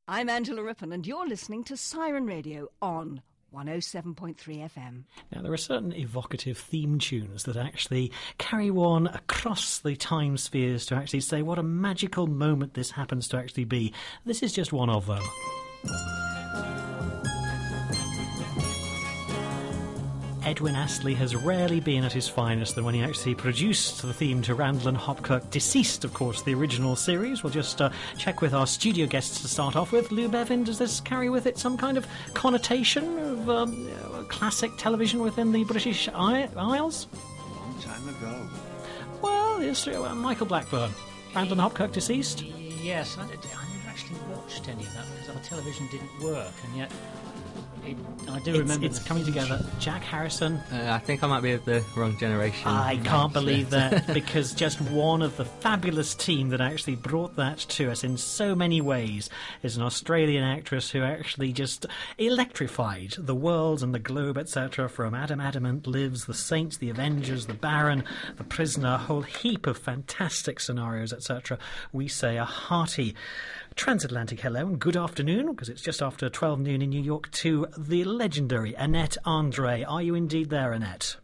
I'm Angela Rippon, and you're listening to Siren Radio on 107.3 FM. Now, there are certain evocative theme tunes that actually carry one across the time spheres to actually say what a magical moment this happens to actually be. This is just one of them. Edwin Astley has rarely been at his finest than when he actually produced the theme to Randall and Hopkirk Deceased, of course, the original series. We'll just check with our studio guests to start off with. Lou Bevin, does this carry with it some kind of connotation of classic television within the British Isles? A long time ago. Well, yes, Michael Blackburn. Randall and Hopkirk Deceased? Yes, I never actually watched any of that because our television didn't work, and yet I do remember it's coming together. Jack Harrison. I think I might be of the wrong generation. I can't believe that, because just one of the fabulous team that actually brought that to us in so many ways is an Australian actress who actually just electrified the world and the globe, etc. From Adam Adamant Lives, The Saints, The Avengers, The Baron, The Prisoner, a whole heap of fantastic scenarios, etc. We say a hearty transatlantic hello and good afternoon, because it's just after 12 noon in New York, to the legendary Annette Andre. Are you indeed there, Annette?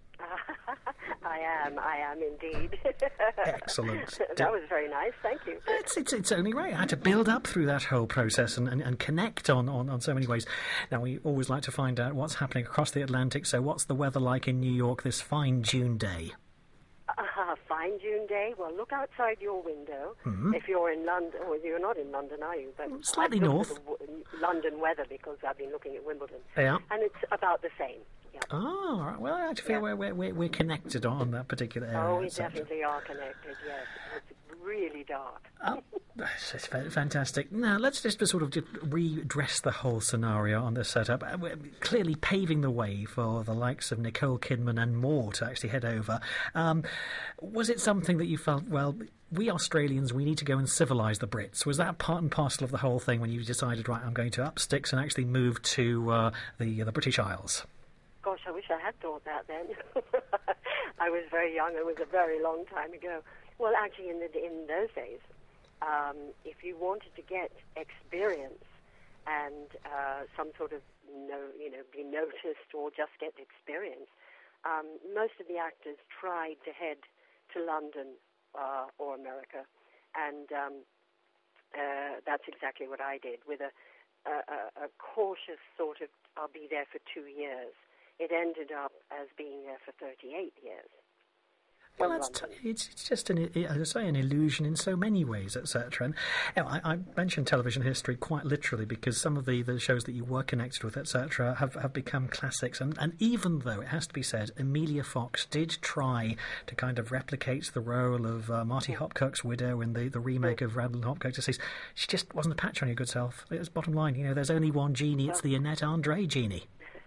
I am indeed. Excellent. That was very nice, thank you. It's only right. I had to build up through that whole process and connect on so many ways. Now, we always like to find out what's happening across the Atlantic, so what's the weather like in New York this fine June day? Fine June day. Well, look outside your window. Mm-hmm. If you're in London, or you're not in London, are you? But slightly north. London weather, because I've been looking at Wimbledon. Yeah. And it's about the same. Yeah. Oh, right. Well, I actually feel we're connected on that particular area. Oh, we definitely are connected, yes. It's really dark. Oh, it's fantastic. Now, let's just sort of redress the whole scenario on this setup. We're clearly paving the way for the likes of Nicole Kidman and more to actually head over. Was it something that you felt, well, we Australians, we need to go and civilise the Brits? Was that part and parcel of the whole thing when you decided, right, I'm going to up sticks and actually move to the British Isles? Gosh, I wish I had thought that then. I was very young. It was a very long time ago. Well, actually, in those days, if you wanted to get experience and some sort of, be noticed or just get experience, most of the actors tried to head to London or America, and that's exactly what I did, with a cautious sort of, I'll be there for 2 years. It ended up as being there for 38 years. Well, it's just an illusion in so many ways, etc. And I mentioned television history quite literally because some of the shows that you were connected with, etc., have become classics. And even though, it has to be said, Emilia Fox did try to kind of replicate the role of Marty Hopkirk's widow in the remake of Randall and Hopkirk Deceased, she just wasn't a patch on your good self. It was bottom line. There's only one genie. It's the Annette Andre genie.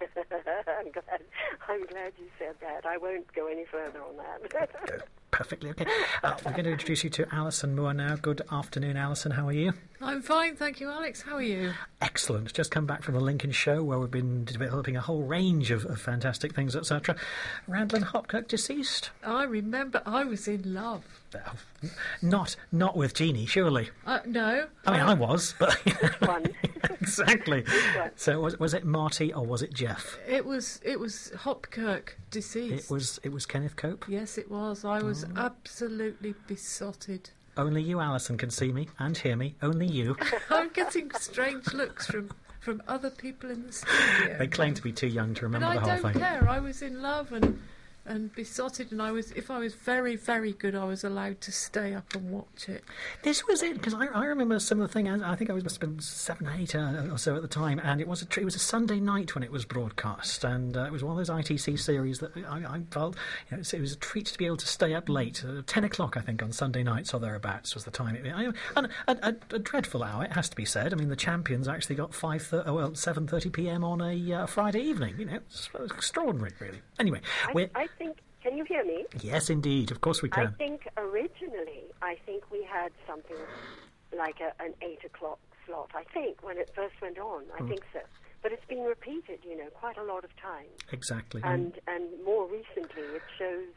I'm glad you said that. I won't go any further on that. Perfectly okay. We're going to introduce you to Alison Moore now. Good afternoon, Alison. How are you? I'm fine, thank you, Alex. How are you? Excellent. Just come back from the Lincoln show where we've been developing a whole range of fantastic things, etc. Randall and Hopkirk Deceased. I remember I was in love. Not with Jeannie, surely. No. I mean, I was, but one. Exactly. So was it Marty or was it Jeff? It was Hopkirk Deceased. It was Kenneth Cope. Yes, it was. I was absolutely besotted. Only you, Alison, can see me and hear me. Only you. I'm getting strange looks from other people in the studio. They claim to be too young to remember the whole thing. I don't care. I was in love and besotted, and if I was very, very good, I was allowed to stay up and watch it. This was it, because I remember a similar thing. I think I must have been 7, 8 or so at the time, and it was a Sunday night when it was broadcast, and it was one of those ITC series that I felt it was a treat to be able to stay up late. 10 o'clock, I think, on Sunday nights or thereabouts was the time. And a dreadful hour, it has to be said. I mean, the champions actually got 7:30 p.m. on a Friday evening. It's extraordinary, really. Anyway, can you hear me? Yes, indeed. Of course we can. I think originally, we had something like an 8 o'clock slot, I think, when it first went on. I think so. But it's been repeated, quite a lot of times. Exactly. And more recently, it shows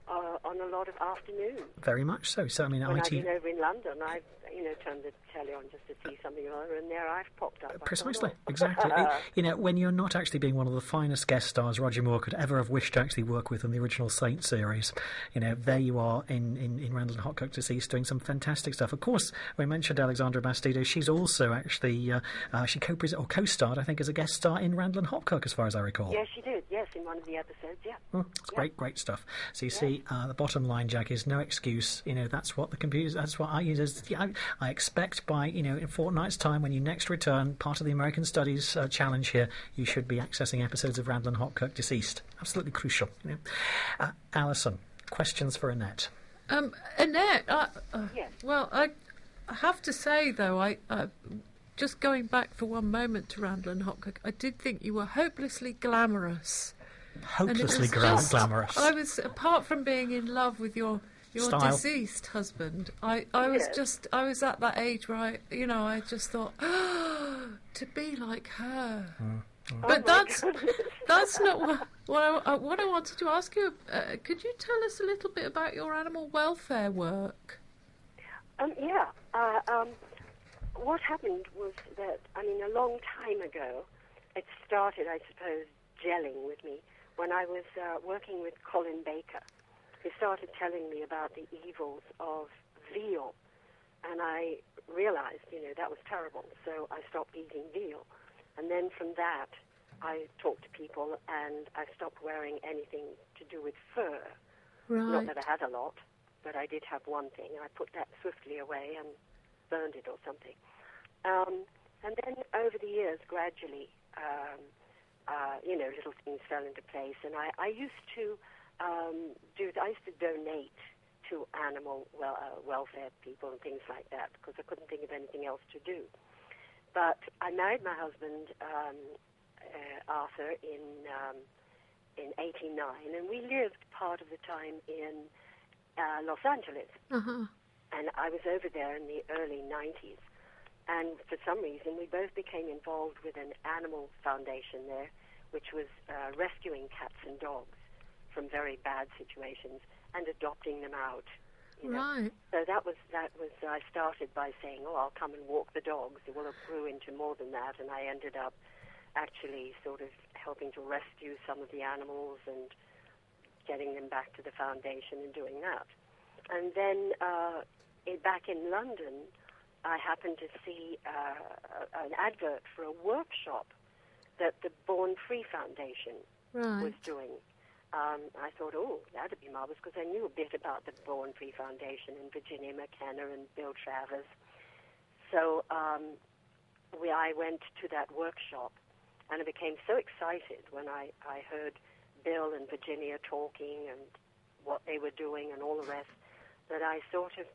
on a lot of afternoons. Very much so. So, I mean, When I've been over in London, I've turned the telly on just to see something or other, and there I've popped up. Precisely, exactly. When you're not actually being one of the finest guest stars Roger Moore could ever have wished to actually work with in the original Saint series, there you are in Randall and Hot Cook Deceased doing some fantastic stuff. Of course, we mentioned Alexandra Bastido. She's also actually she co-starred, I think, as a guest star in Randall and Hot Cook, as far as I recall. Yes, she did. Yes, in one of the episodes. Yeah. It's great stuff. So you see, the bottom line, Jack, is no excuse. That's what the computers. That's what I use. I expect by in a fortnight's time, when you next return, part of the American Studies challenge here, you should be accessing episodes of Randall and Hot Cook Deceased. Absolutely crucial. Alison, questions for Annette. Annette. Yes. Well, I have to say though, I just going back for one moment to Randall and Hot Cook, I did think you were hopelessly glamorous. Hopelessly glamorous. I was, apart from being in love with your Style. deceased husband, I was at that age where I just thought, to be like her. But that's not what I wanted to ask you. Could you tell us a little bit about your animal welfare work? What happened was that, a long time ago, it started, I suppose, gelling with me when I was working with Colin Baker, who started telling me about the evils of veal. And I realized, that was terrible. So I stopped eating veal. And then from that, I talked to people and I stopped wearing anything to do with fur. Right. Not that I had a lot, but I did have one thing, and I put that swiftly away and burned it or something. And then over the years, gradually, little things fell into place, and I used to donate to animal welfare people and things like that because I couldn't think of anything else to do. But I married my husband, Arthur, in '89, and we lived part of the time in Los Angeles. Uh-huh. And I was over there in the early 90s. And for some reason, we both became involved with an animal foundation there, which was rescuing cats and dogs from very bad situations and adopting them out. Right. So that was. I started by saying, I'll come and walk the dogs. Well, it grew into more than that, and I ended up actually sort of helping to rescue some of the animals and getting them back to the foundation and doing that. And then back in London, I happened to see an advert for a workshop that the Born Free Foundation was doing. I thought, that'd be marvelous, because I knew a bit about the Born Free Foundation and Virginia McKenna and Bill Travers. So I went to that workshop, and I became so excited when I heard Bill and Virginia talking and what they were doing and all the rest, that I sort of,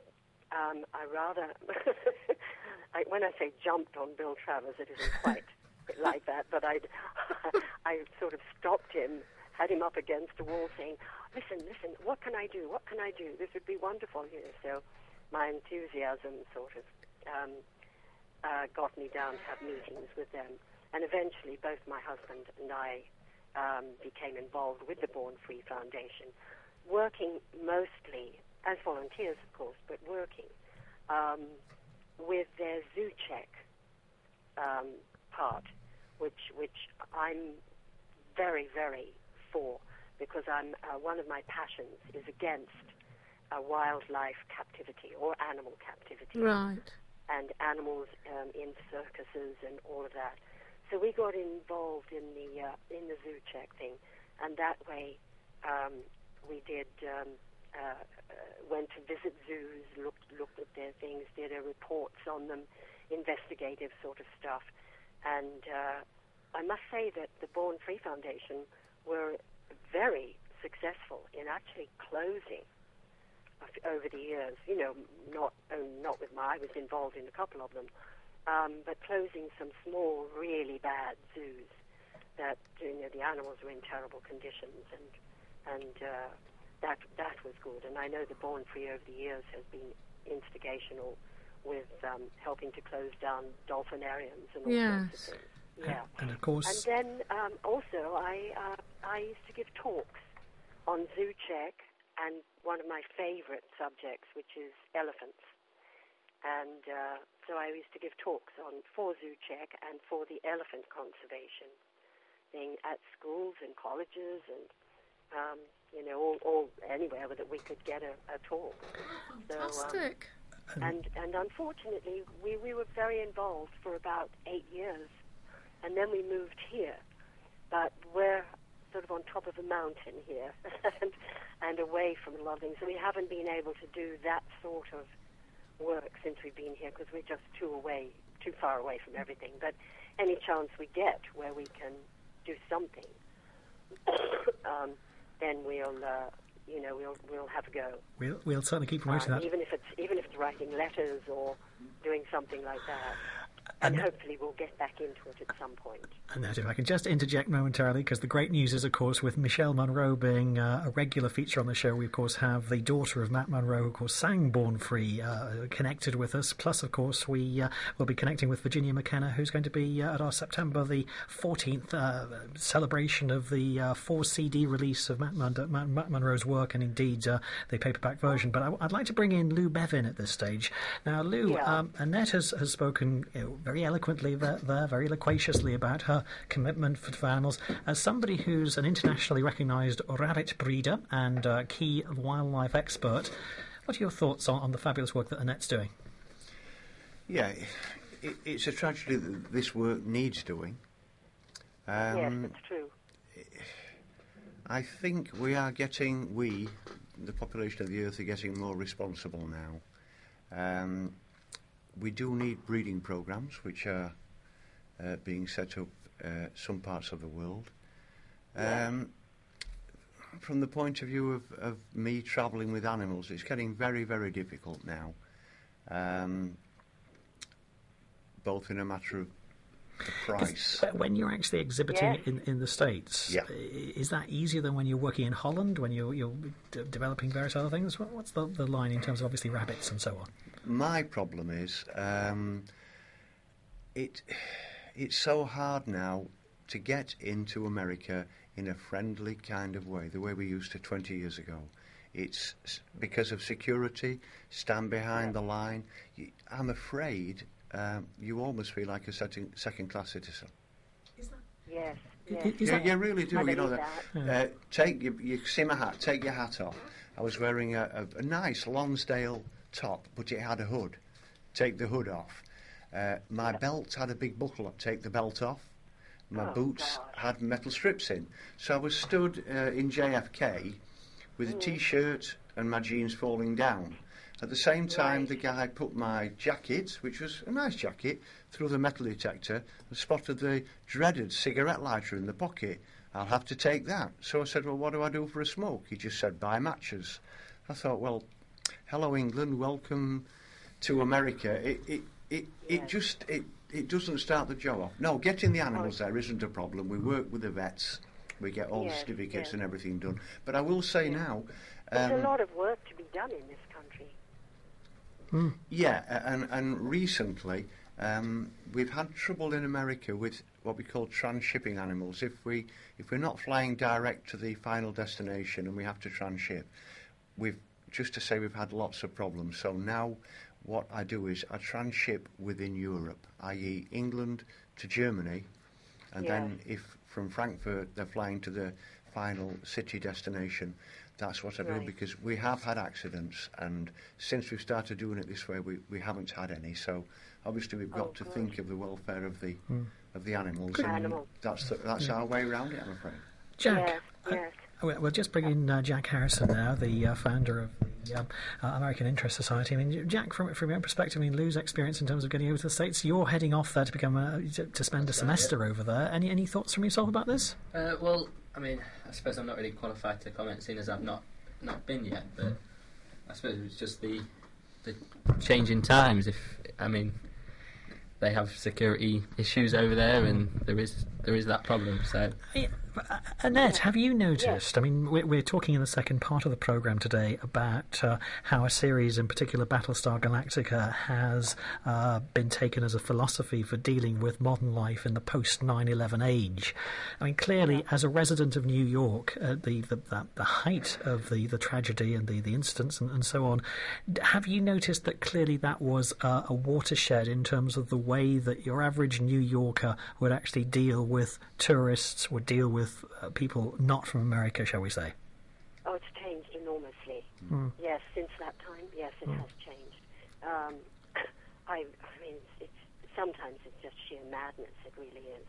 when I say jumped on Bill Travers, it isn't quite like that, but I sort of stopped him, had him up against a wall saying, listen, what can I do? What can I do? This would be wonderful here. So my enthusiasm sort of got me down to have meetings with them. And eventually both my husband and I became involved with the Born Free Foundation, working mostly as volunteers, of course, but working with their zoo check part, which I'm very, very for, because I'm one of my passions is against wildlife captivity or animal captivity, Right. and animals in circuses and all of that. So we got involved in the zoo check thing, and that way we did. Went to visit zoos, looked at their things, did reports on them, investigative sort of stuff. And I must say that the Born Free Foundation were very successful in actually closing over the years. Not with I was involved in a couple of them, but closing some small, really bad zoos that the animals were in terrible conditions, and that was good. And I know the Born Free over the years has been instigational with helping to close down dolphinariums and all sorts of things. Yeah. And of course... And then also I used to give talks on zoo check and one of my favorite subjects, which is elephants. And so I used to give talks for ZooCheck and for the elephant conservation thing at schools and colleges and, all anywhere that we could get a talk. Fantastic. And unfortunately, we were very involved for about 8 years, and then we moved here. But we're sort of on top of a mountain here and away from a lot of things. So we haven't been able to do that sort of work since we've been here because we're just too far away from everything. But any chance we get where we can do something, then we'll have a go. We'll certainly keep promoting that. Even if it's writing letters or doing something like that. And hopefully we'll get back into it at some point. And if I can just interject momentarily, because the great news is, of course, with Michelle Monroe being a regular feature on the show, we, of course, have the daughter of Matt Monroe, who, of course, sang Born Free, connected with us. Plus, of course, we will be connecting with Virginia McKenna, who's going to be at our September the 14th celebration of the 4-CD release of Matt Monroe's work, and indeed the paperback version. But I'd like to bring in Lou Bevin at this stage. Now, Lou, Annette has spoken very eloquently there, very loquaciously about her commitment for animals. As somebody who's an internationally recognised rabbit breeder and key wildlife expert, what are your thoughts on the fabulous work that Annette's doing? Yeah, it's a tragedy that this work needs doing. Yes, it's true. I think the population of the Earth, are getting more responsible now. We do need breeding programs, which are being set up some parts of the world. From the point of view of me travelling with animals, it's getting very, very difficult now, both in a matter of the price. When you're actually exhibiting in the States, is that easier than when you're working in Holland, when you're developing various other things? What's the line in terms of, obviously, rabbits and so on? My problem is it's so hard now to get into America in a friendly kind of way, the way we used to 20 years ago. It's because of security, stand behind the line. I'm afraid you almost feel like a second-class citizen. Is that? Yes. You really do. You know that. You see my hat. Take your hat off. I was wearing a nice Lonsdale top, but it had a hood. Take the hood off. My belt had a big buckle up. Take the belt off. My boots had metal strips in. So I was stood in JFK with a T-shirt and my jeans falling down. At the same time, the guy put my jacket, which was a nice jacket, through the metal detector and spotted the dreaded cigarette lighter in the pocket. I'll have to take that. So I said, well, what do I do for a smoke? He just said, buy matches. I thought, well, hello, England, welcome to America. It doesn't start the job off. No, getting the animals there isn't a problem. We work with the vets. We get all the certificates and everything done. But I will say now... There's a lot of work to be done in this country. Yeah, and recently we've had trouble in America with what we call transshipping animals. If we're not flying direct to the final destination and we have to transship, we've had lots of problems. So now what I do is I transship within Europe, i.e. England to Germany, and then if from Frankfurt they're flying to the final city destination, that's what I do, because we have had accidents, and since we've started doing it this way, we haven't had any. So obviously we've got to think of the welfare of the animals, and that's our way around it, I'm afraid. Jack, we'll just bring in Jack Harrison now, the founder of the American Interest Society. I mean, Jack, from your own perspective, I mean, Lou's experience in terms of getting over to the States, you're heading off there to spend a semester over there. Any thoughts from yourself about this? Well, I mean, I suppose I'm not really qualified to comment, seeing as I've not been yet. But I suppose it's just the change in times. They have security issues over there, and there is that problem. So Annette, have you noticed, I mean, we're talking in the second part of the programme today about how a series, in particular Battlestar Galactica, has been taken as a philosophy for dealing with modern life in the post-9/11 age. I mean, clearly, as a resident of New York, the height of the tragedy and the incidents and so on, have you noticed that clearly that was a watershed in terms of the way that your average New Yorker would actually deal with tourists, would deal with people not from America, shall we say? Oh, it's changed enormously. Yes, since that time, yes, it has changed. I mean, sometimes it's just sheer madness. It really is.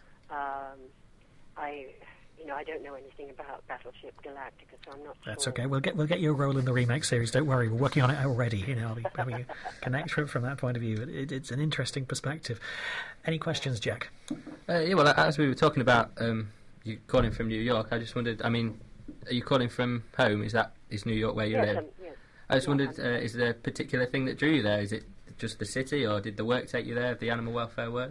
I don't know anything about Battleship Galactica, so I'm not sure. That's okay. We'll get you a role in the remake series. Don't worry. We're working on it already. I'll be having a connect from that point of view. It's an interesting perspective. Any questions, Jack? Well, as we were talking about you calling from New York, I just wondered, I mean, are you calling from home? Is New York where you live? Yes. I just wondered, is there a particular thing that drew you there? Is it just the city, or did the work take you there, the animal welfare work?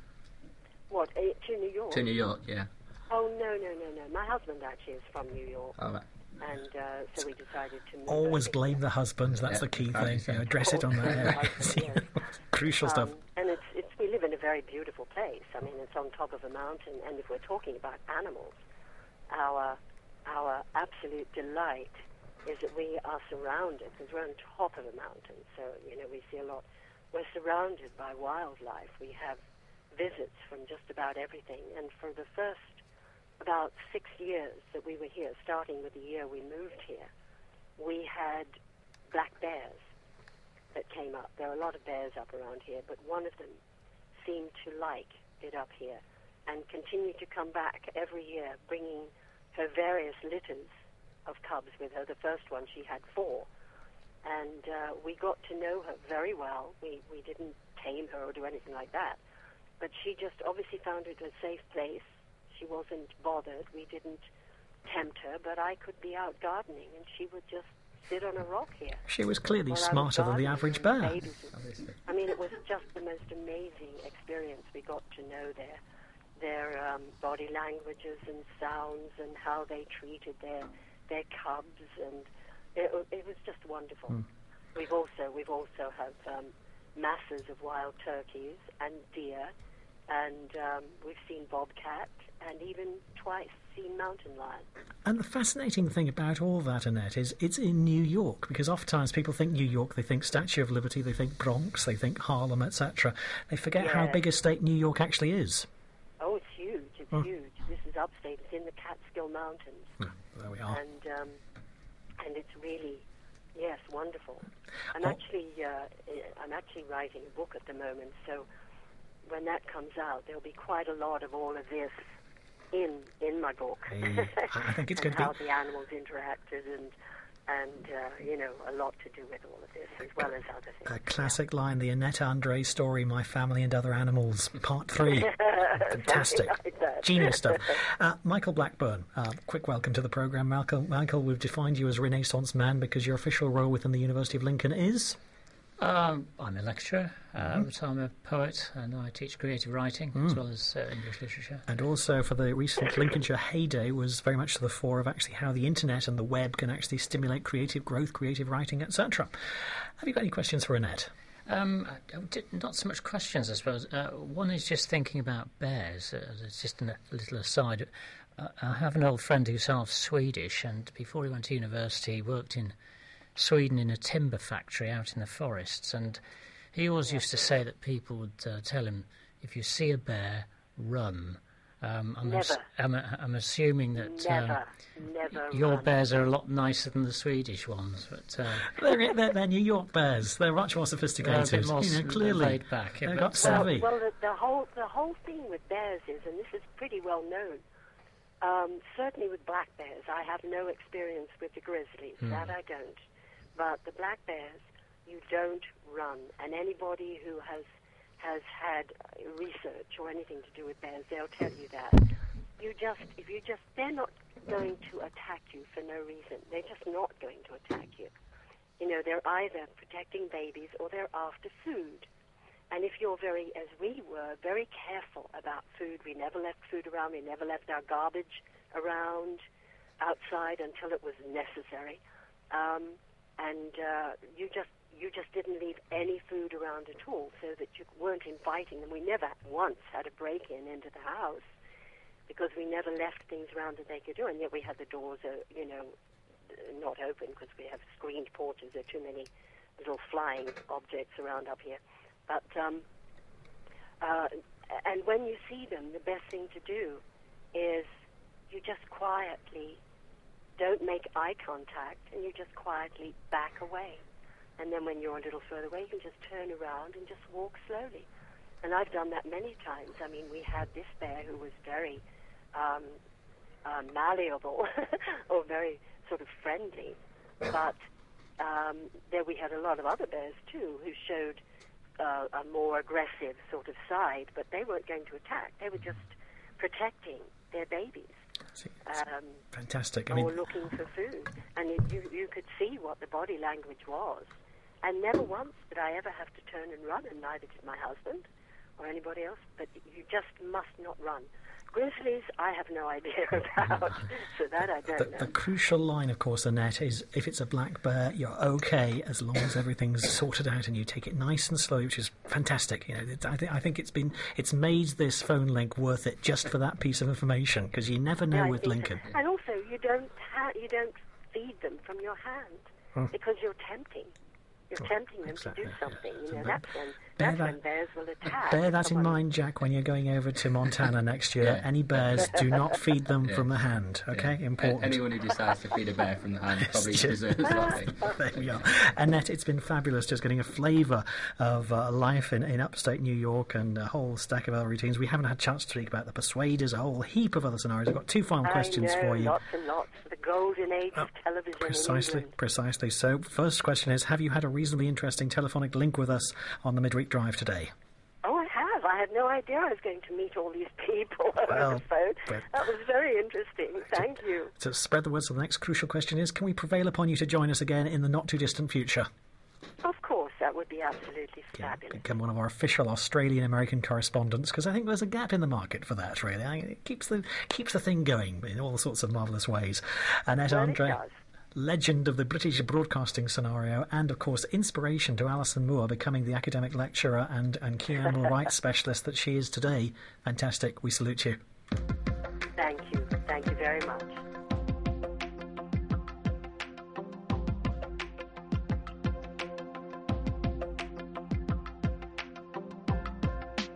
What, to New York? To New York, yeah. Oh, no. My husband actually is from New York. Oh, right. And so we decided to move. Always blame the husbands. That's the key thing. Address it on that. Crucial stuff. And we live in a very beautiful place. I mean, it's on top of a mountain. And if we're talking about animals, our absolute delight is that we are surrounded, because we're on top of a mountain. So, we see a lot. We're surrounded by wildlife. We have visits from just about everything. And for the first about 6 years that we were here, starting with the year we moved here, we had black bears that came up. There are a lot of bears up around here, but one of them seemed to like it up here and continued to come back every year, bringing her various litters of cubs with her. The first one, she had 4. And we got to know her very well. We didn't tame her or do anything like that. But she just obviously found it a safe place. She wasn't bothered. We didn't tempt her, but I could be out gardening, and she would just sit on a rock here. She was clearly smarter than the average bear. I mean, it was just the most amazing experience. We got to know their body languages and sounds and how they treated their cubs, and it was just wonderful. We've also have masses of wild turkeys and deer, and we've seen bobcat, and even twice seen mountain lion. And the fascinating thing about all that, Annette, is it's in New York, because oftentimes people think New York, they think Statue of Liberty, they think Bronx, they think Harlem, etc. They forget how big a state New York actually is. Oh, it's huge. It's huge. This is upstate. It's in the Catskill Mountains. There we are. And it's really, yes, wonderful. I'm actually writing a book at the moment, so when that comes out, there'll be quite a lot of all of this in my book. I think it's going to be how the animals interacted and a lot to do with all of this, as well as other things. A classic line, the Annette Andre story, My Family and Other Animals, Part 3. Fantastic. Like genius stuff. Michael Blackburn, quick welcome to the programme. Michael, we've defined you as a Renaissance man because your official role within the University of Lincoln is? I'm a lecturer, so I'm a poet, and I teach creative writing as well as English literature. And also, for the recent Lincolnshire heyday, was very much to the fore of actually how the internet and the web can actually stimulate creative growth, creative writing, etc. Have you got any questions for Annette? Not so much questions, I suppose. One is just thinking about bears. It's just a little aside. I have an old friend who's half Swedish, and before he went to university, he worked in Sweden in a timber factory out in the forests, and he always used to say that people would tell him, if you see a bear, run. I'm assuming that your bears are a lot nicer than the Swedish ones, but they're New York bears. They're much more sophisticated. They're a bit more clearly laid back. They've got savvy. Well, the whole thing with bears is, and this is pretty well known. Certainly with black bears, I have no experience with the grizzlies. That I don't. But the black bears, you don't run. And anybody who has had research or anything to do with bears, they'll tell you that. They're not going to attack you for no reason. They're just not going to attack you. They're either protecting babies or they're after food. And if you're as we were, very careful about food, we never left food around, we never left our garbage around outside until it was necessary. And you just didn't leave any food around at all, so that you weren't inviting them. We never once had a break-in into the house because we never left things around that they could do, and yet we had the doors, not open because we have screened porches. There are too many little flying objects around up here. But and when you see them, the best thing to do is you just quietly don't make eye contact, and you just quietly back away. And then when you're a little further away, you can just turn around and just walk slowly. And I've done that many times. I mean, we had this bear who was very malleable or very sort of friendly. But there we had a lot of other bears, too, who showed a more aggressive sort of side. But they weren't going to attack. They were just protecting their babies. Fantastic. Or looking for food. And you could see what the body language was. And never once did I ever have to turn and run, and neither did my husband or anybody else. But you just must not run. Grizzlies, I have no idea about, so that I don't know. The crucial line, of course, Annette, is if it's a black bear, you're okay as long as everything's sorted out and you take it nice and slow, which is fantastic. I think it's made this phone link worth it just for that piece of information, because you never know with Lincoln. So. And also, you don't feed them from your hand because you're tempting. You're tempting them to do something. That's when bears will attack. Bear that in mind, Jack, when you're going over to Montana next year. Yeah. Any bears, do not feed them from the hand, okay? Yeah. Important. Anyone who decides to feed a bear from the hand probably deserves something. There we are. Annette, it's been fabulous just getting a flavour of life in upstate New York and a whole stack of other routines. We haven't had a chance to speak about the Persuaders, a whole heap of other scenarios. I've got two final questions for you. Lots and lots. The golden age of television in England. Precisely. So, first question is, have you had a reasonably interesting telephonic link with us on the Midweek Drive today? Oh, I have. I had no idea I was going to meet all these people over the phone. That was very interesting. Thank you. To spread the word, so the next crucial question is, can we prevail upon you to join us again in the not-too-distant future? Of course, that would be absolutely fabulous. Become one of our official Australian-American correspondents, because I think there's a gap in the market for that, really. It keeps the thing going in all sorts of marvellous ways. Annette Andre, legend of the British broadcasting scenario, and, of course, inspiration to Alison Moore becoming the academic lecturer and key animal rights specialist that she is today. Fantastic. We salute you. Thank you. Thank you very much.